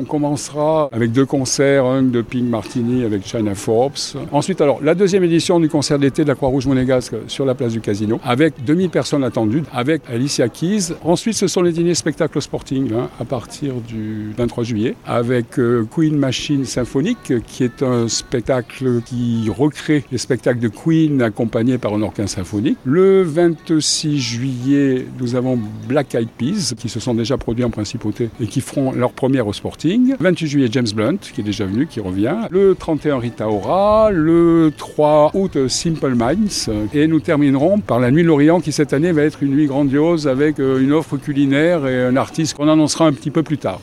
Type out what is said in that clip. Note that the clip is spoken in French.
On commencera avec 2 concerts, un de Pink Martini avec China Forbes. Ensuite, alors, la deuxième édition du concert d'été de la Croix-Rouge monégasque sur la place du Casino, avec 2000 personnes attendues, avec Alicia Keys. Ensuite, ce sont les dîners spectacles au Sporting, à partir du 23 juillet, avec Queen Machine Symphonique, qui est un spectacle qui recrée les spectacles de Queen accompagnés par un orchestre symphonique. Le 26 juillet, nous avons Black Eyed Peas, qui se sont déjà produits en principauté et qui feront leur première au Sporting. Le 28 juillet, James Blunt, qui est déjà venu, qui revient. Le 31, Rita Ora. Le 3 août, Simple Minds. Et nous terminerons par la Nuit de l'Orient, qui cette année va être une nuit grandiose avec une offre culinaire et un artiste qu'on annoncera un petit peu plus tard.